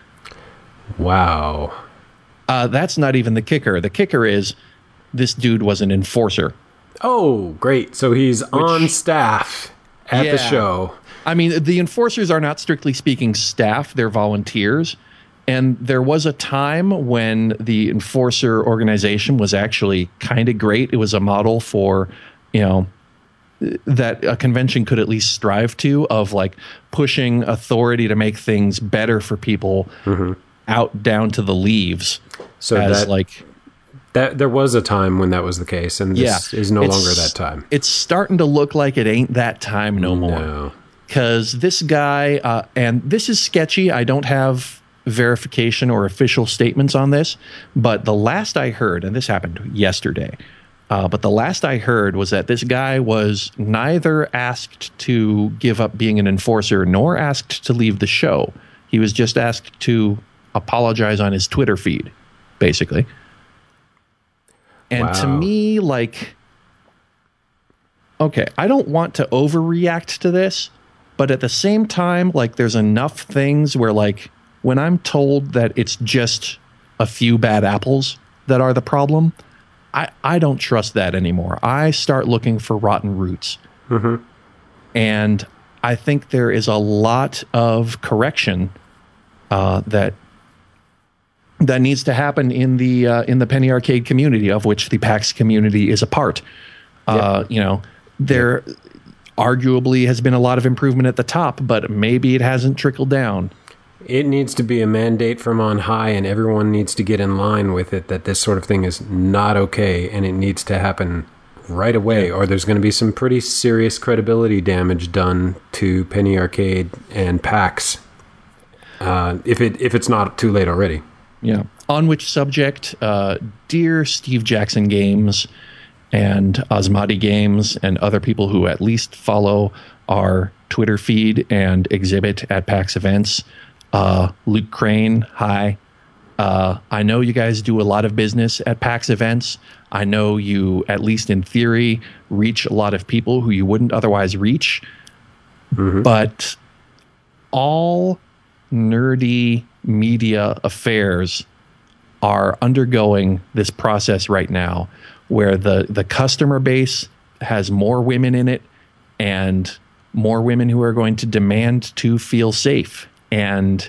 Wow. That's not even the kicker. The kicker is this dude was an enforcer. Oh, great. So he's on staff at the show. I mean, the enforcers are not strictly speaking staff, they're volunteers. And there was a time when the enforcer organization was actually kind of great. It was a model for, that a convention could at least strive to, of like pushing authority to make things better for people out down to the leaves. So that there was a time when that was the case, and this is no longer that time. It's starting to look like it ain't that time no more. No. Because this guy, and this is sketchy, I don't have verification or official statements on this, but the last I heard, and this happened yesterday, but the last I heard was that this guy was neither asked to give up being an enforcer nor asked to leave the show. He was just asked to apologize on his Twitter feed, basically. And to me, okay, I don't want to overreact to this, but at the same time, there's enough things where, when I'm told that it's just a few bad apples that are the problem, I don't trust that anymore. I start looking for rotten roots. Mm-hmm. And I think there is a lot of correction that needs to happen in the Penny Arcade community, of which the PAX community is a part. There arguably has been a lot of improvement at the top, but maybe it hasn't trickled down. It needs to be a mandate from on high, and everyone needs to get in line with it, that this sort of thing is not okay, and it needs to happen right away, or there's going to be some pretty serious credibility damage done to Penny Arcade and PAX if it's not too late already. Yeah. On which subject, dear Steve Jackson Games and Asmati Games and other people who at least follow our Twitter feed and exhibit at PAX events, Luke Crane, hi. I know you guys do a lot of business at PAX events. I know you, at least in theory, reach a lot of people who you wouldn't otherwise reach. But all nerdy media affairs are undergoing this process right now where the customer base has more women in it and more women who are going to demand to feel safe. And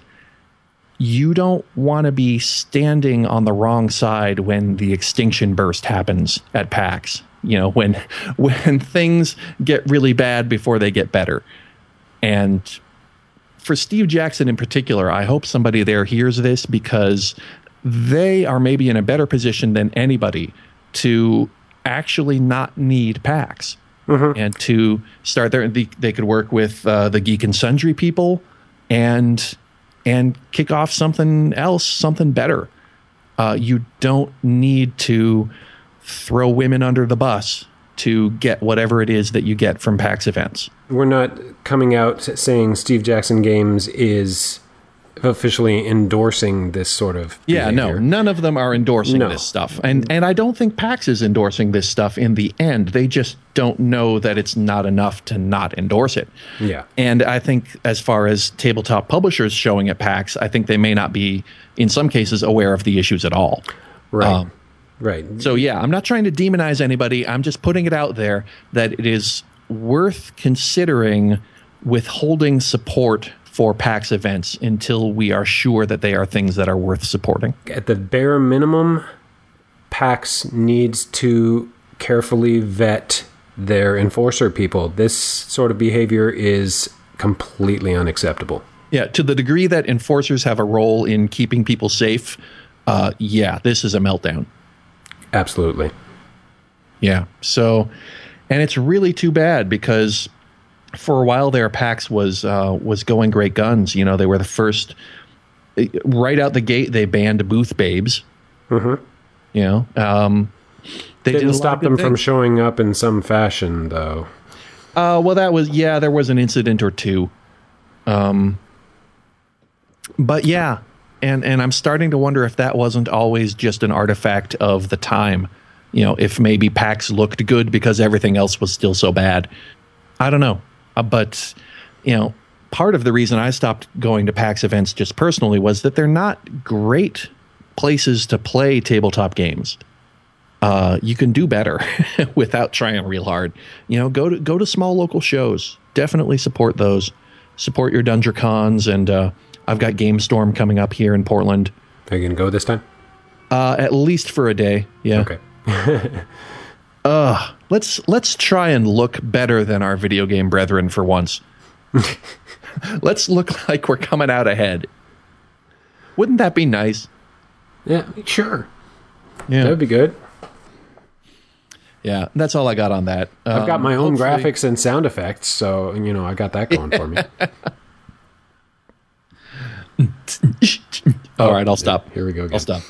you don't want to be standing on the wrong side when the extinction burst happens at PAX. You know, when things get really bad before they get better. And for Steve Jackson in particular, I hope somebody there hears this, because they are maybe in a better position than anybody to actually not need PAX and to start there. They could work with the Geek and Sundry people and kick off something else, something better. You don't need to throw women under the bus to get whatever it is that you get from PAX events. We're not coming out saying Steve Jackson Games is officially endorsing this sort of behavior. No, none of them are endorsing this stuff. And I don't think PAX is endorsing this stuff in the end. They just don't know that it's not enough to not endorse it. Yeah. And I think as far as tabletop publishers showing at PAX, I think they may not be, in some cases, aware of the issues at all. Right. Right. So, yeah, I'm not trying to demonize anybody. I'm just putting it out there that it is worth considering withholding support for PAX events until we are sure that they are things that are worth supporting. At the bare minimum, PAX needs to carefully vet their enforcer people. This sort of behavior is completely unacceptable. Yeah, to the degree that enforcers have a role in keeping people safe, this is a meltdown. Absolutely. Yeah. So, and it's really too bad, because for a while there, PAX was going great guns. You know, they were the first, right out the gate, they banned booth babes. You know, they didn't stop them from showing up in some fashion, though. Well, there was an incident or two. But yeah, and I'm starting to wonder if that wasn't always just an artifact of the time. You know, if maybe PAX looked good because everything else was still so bad. I don't know. But, you know, part of the reason I stopped going to PAX events just personally was that they're not great places to play tabletop games. You can do better without trying real hard. You know, go to small local shows. Definitely support those. Support your Dungeon Cons, and I've got GameStorm coming up here in Portland. Are you going to go this time? At least for a day. Yeah. Okay. Let's try and look better than our video game brethren for once. Let's look like we're coming out ahead. Wouldn't that be nice? Yeah, sure. Yeah. That would be good. Yeah, that's all I got on that. I've got my own graphics and sound effects, so, you know, I got that going for me. All right, I'll stop. Here we go again. I'll stop.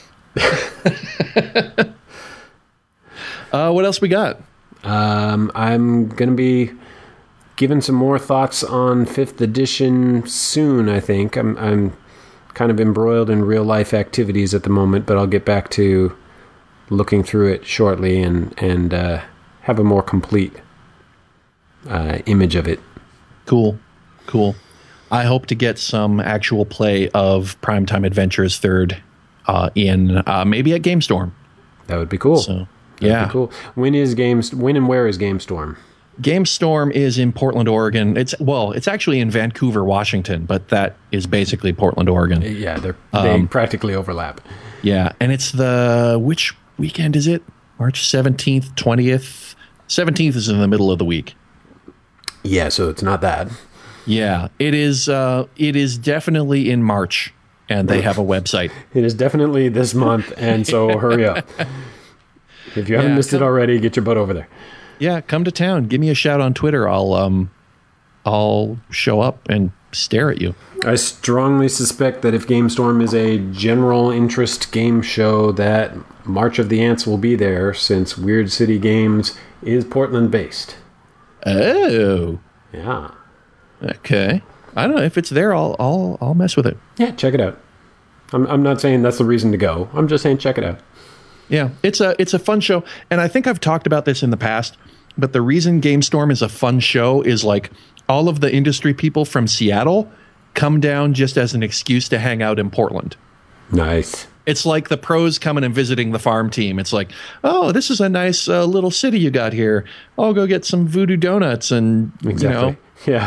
What else we got? I'm going to be giving some more thoughts on 5th edition soon, I think. I'm kind of embroiled in real-life activities at the moment, but I'll get back to looking through it shortly and have a more complete image of it. Cool. I hope to get some actual play of Primetime Adventures 3rd in maybe at GameStorm. That would be cool. So, yeah. Cool. When and where is GameStorm? GameStorm is in Portland, Oregon. It's actually in Vancouver, Washington, but that is basically Portland, Oregon. Yeah, they practically overlap. Yeah, and it's which weekend is it? March 17th, 20th? 17th is in the middle of the week. Yeah, so it's not that. Yeah, it is definitely in March, and they have a website. It is definitely this month, and so hurry up. If you haven't missed it already, get your butt over there. Yeah, come to town. Give me a shout on Twitter. I'll show up and stare at you. I strongly suspect that if GameStorm is a general interest game show, that March of the Ants will be there, since Weird City Games is Portland-based. Oh. Yeah. Okay. I don't know if it's there. I'll mess with it. Yeah, check it out. I'm not saying that's the reason to go. I'm just saying check it out. Yeah, it's a fun show, and I think I've talked about this in the past. But the reason GameStorm is a fun show is like all of the industry people from Seattle come down just as an excuse to hang out in Portland. Nice. It's like the pros coming and visiting the farm team. It's like, oh, this is a nice little city you got here. I'll go get some voodoo donuts and Exactly. Yeah.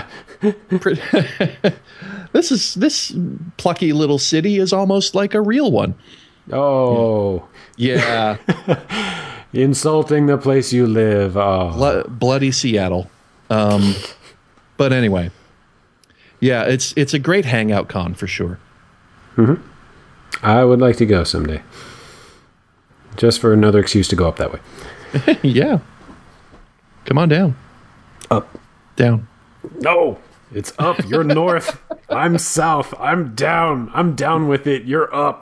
This plucky little city is almost like a real one. Oh. Yeah. Insulting the place you live. Oh. Bloody Seattle. But anyway, yeah, it's a great hangout con for sure. Mm-hmm. I would like to go someday. Just for another excuse to go up that way. Yeah. Come on down. Up. Down. No, it's up. You're north. I'm south. I'm down. I'm down with it. You're up.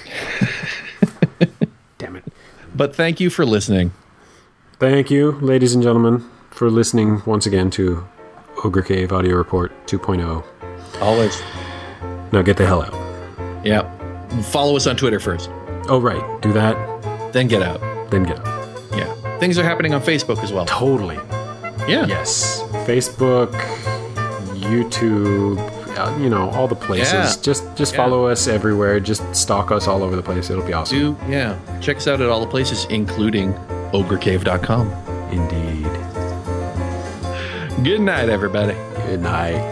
Damn it. But thank you for listening. Thank you, ladies and gentlemen, for listening once again to Ogre Cave Audio Report 2.0. Always. Now get the hell out. Yeah. Follow us on Twitter first. Oh, right. Do that. Then get out. Then get out. Yeah. Things are happening on Facebook as well. Totally. Yeah. Yes. Facebook, YouTube, all the places. Yeah. Just follow us everywhere. Just stalk us all over the place. It'll be awesome. Check us out at all the places, including ogrecave.com. Indeed. Good night, everybody. Good night.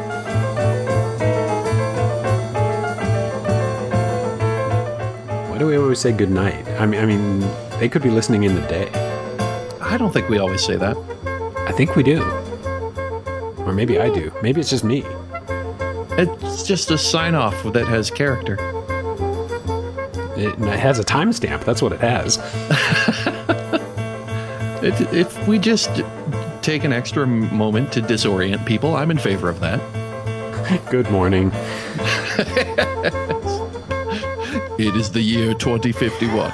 Why do we always say good night? I mean, they could be listening in the day. I don't think we always say that. I think we do. Or maybe I do. Maybe it's just me. It's just a sign-off that has character. It has a timestamp. That's what it has. If we just take an extra moment to disorient people, I'm in favor of that. Good morning. It is the year 2051.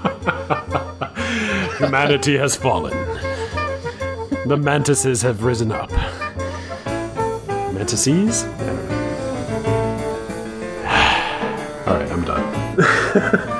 Humanity has fallen. The mantises have risen up. Mantises? All right, I'm done.